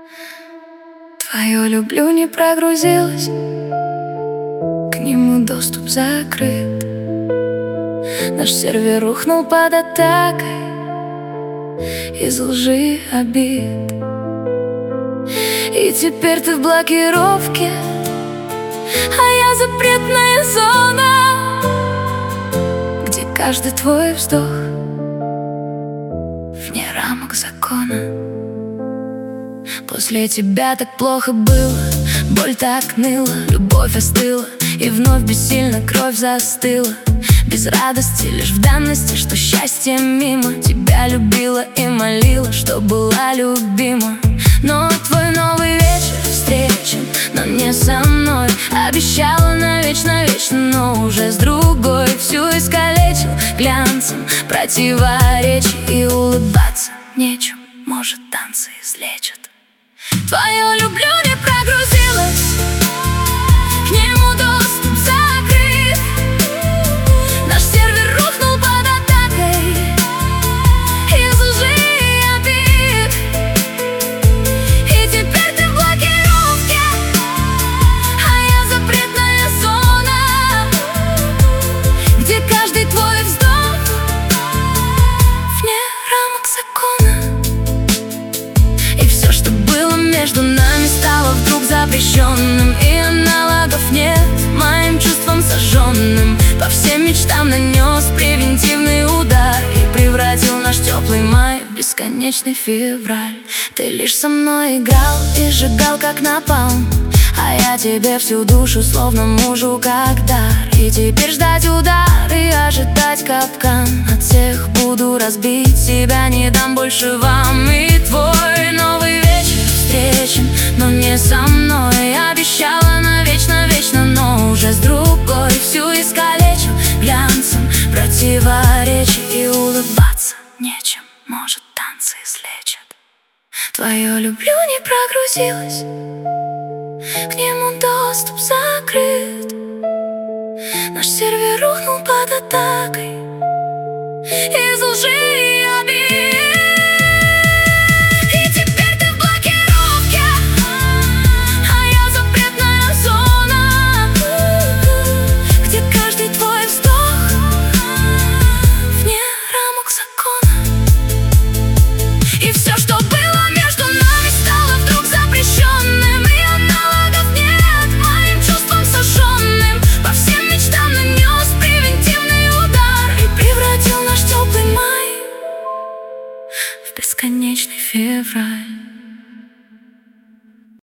Твое люблю не прогрузилось, к нему доступ закрыт. Наш сервер рухнул под атакой из лжи обид. И теперь ты в блокировке, а я запретная зона, где каждый твой вздох вне рамок закона. После тебя так плохо было, боль так ныла, любовь остыла, и вновь бессильно кровь застыла. Без радости, лишь в данности, что счастье мимо. Тебя любила и молила, что была любима. Но твой новый вечер встречен, но не со мной. Обещала навечно, вечно, но уже с другой. Всю искалечил глянцем противоречий, и улыбаться нечем, может, танцы излечат. Твое люблю не прогрузилось, к нему доступ закрыт. Наш сервер рухнул под атакой из лжи и обид. И теперь ты в блокировке, а я запретная зона, где каждый твой вздох вне рамок закона. И все, что было между нами, стало вдруг запрещенным, и аналогов нет моим чувствам сожженным. По всем мечтам нанес превентивный удар и превратил наш теплый май в бесконечный февраль. Ты лишь со мной играл и сжигал, как напалм, а я тебе всю душу, словно мужу, как дар. И теперь ждать удар и ожидать капкан. От всех буду разбить себя, не дам больше вам. И твой новый вечер встречен, но не со мной. Обещала навечно, вечно, но уже с другой. Всю искалечил глянцем противоречий, и улыбаться нечем, может, танцы излечат. Твое люблю не прогрузилось, к нему доступ закрыт. Наш сервер рухнул под атакой из лжи и обид. И теперь ты в блокировке, а я запретная зона, где каждый твой вздох вне рамок закона. И все, что было между нами, стало вдруг запрещенным, и аналогов нет моим чувствам сожженным. По всем мечтам нанес превентивный удар и превратил наш теплый май в бесконечный февраль.